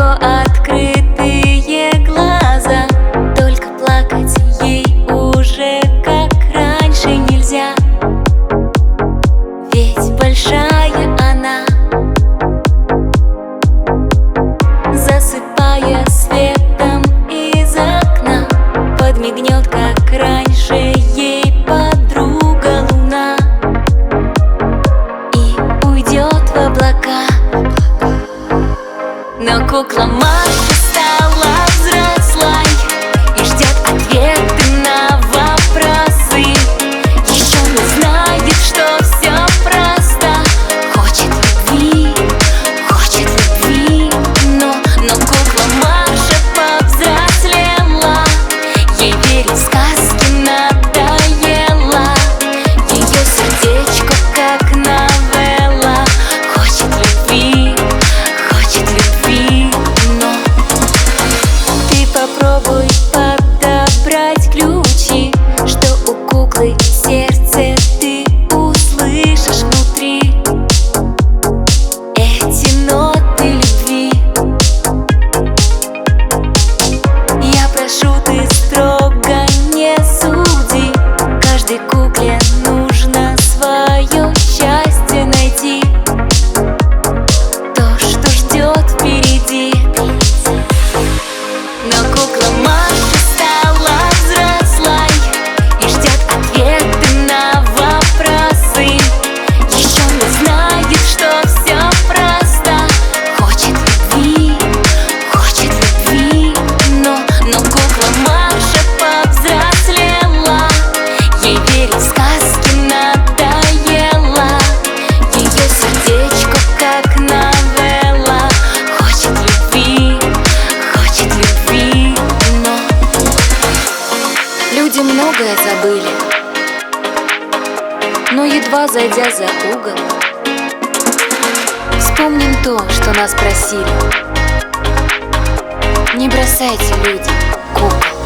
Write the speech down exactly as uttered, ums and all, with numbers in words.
нее открытые глаза, только плакать ей уже как раньше нельзя. Ведь большая она, засыпая светом из окна, подмигнет, как раньше ей подруга луна, и уйдет в облака. Но кукла Маша стала взрослой и ждет ответы на вопросы. Еще не знает, что все просто. Хочет любви, хочет любви, но, но кукла Маша повзрослела. Ей верить в сказки надоело. Ее сердечко как новелла. Хочет любви, хочет любви, но ты попробуй подобрать ключи, что у куклы в сердце ты услышишь внутри. Эти ноты любви. Я прошу, ты строго не суди. Каждой кукле нужно свое счастье найти, то, что ждет впереди. Но кукла Маша стала взрослой и ждет ответы на вопросы. Еще не знает, что все просто. Хочет любви, хочет любви, но, но кукла Маша повзрослела. Ей верить в сказки надоело. Ее сердечко как новелла. Хочет любви, хочет любви, но люди многое забыли, но едва зайдя за угол, вспомним то, что нас просили. Не бросайте, люди, кукол.